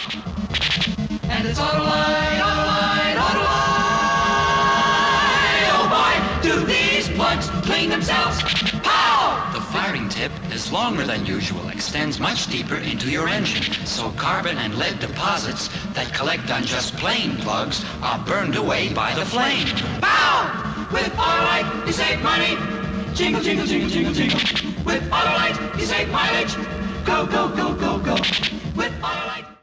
And it's Autolite, Autolite, Autolite. Oh boy, do these plugs clean themselves? Pow! The firing tip is longer than usual, extends much deeper into your engine, so carbon and lead deposits that collect on just plain plugs are burned away by the flame. Pow! With Autolite, you save money. Jingle, jingle, jingle, jingle, jingle. With Autolite, you save mileage. Go, go, go, go, go. With Autolite.